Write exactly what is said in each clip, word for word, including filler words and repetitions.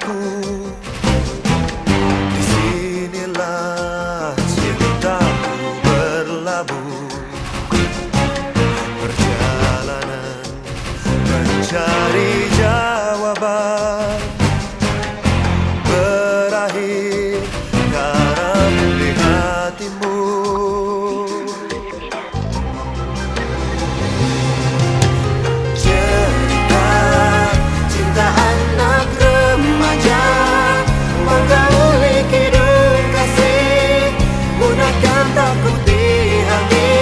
cintaku. Disinilah cintaku berlabuh. Perjalanan mencari jawaban berakhir karam di hatimu. Cerita cinta anak remaja menggauli hidup kasih, gunakan takut di hati.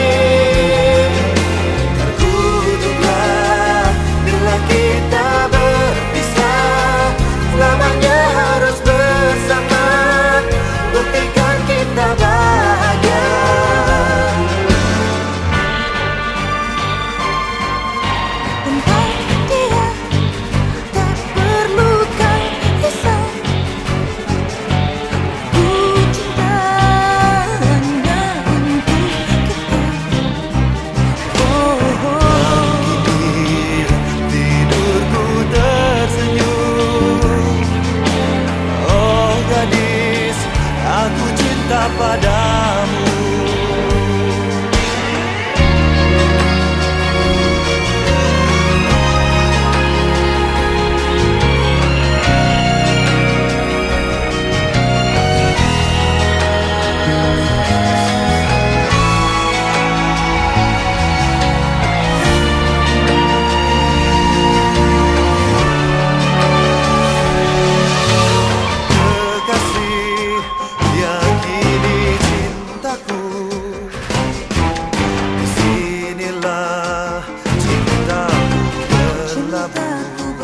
Terkutuklah bila kita berpisah, selamanya harus bersama, buktikan kita bahagia. Tentang dia tak perlukan risau, ku cinta hanya untuk kita. Oh, oh. Kini tidurku tersenyum. Oh gadis, aku cinta padamu. Kekasih, yakini cintaku. Disinilah cintaku berlabuh.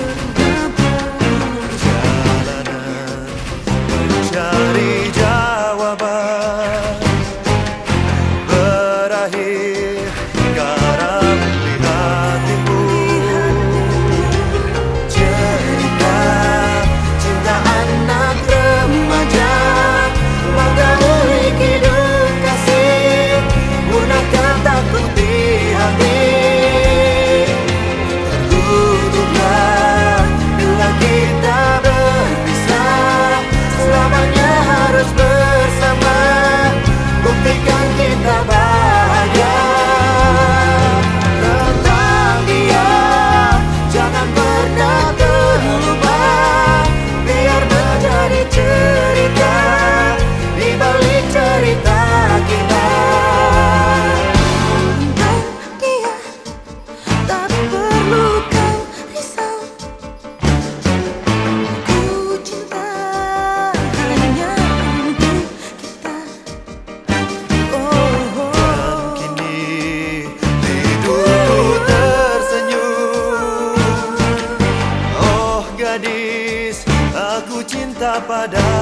Perjalanan mencari jawaban berakhir karam di hatimu. Cerita cinta anak remaja menggauli hidup kasih, gunakan takut di hati. Terkutuklah bila kita berpisah, selamanya harus bersama, buktikan kita bahagia. Tentang dia jangan pernah terlupa, biar menjadi cerita di balik cerita kita. Tentang dia tak perlukan risau, ku cinta hanya untuk kita. Oh, oh. Kini tidurku tersenyum. Oh gadis, aku cinta padamu.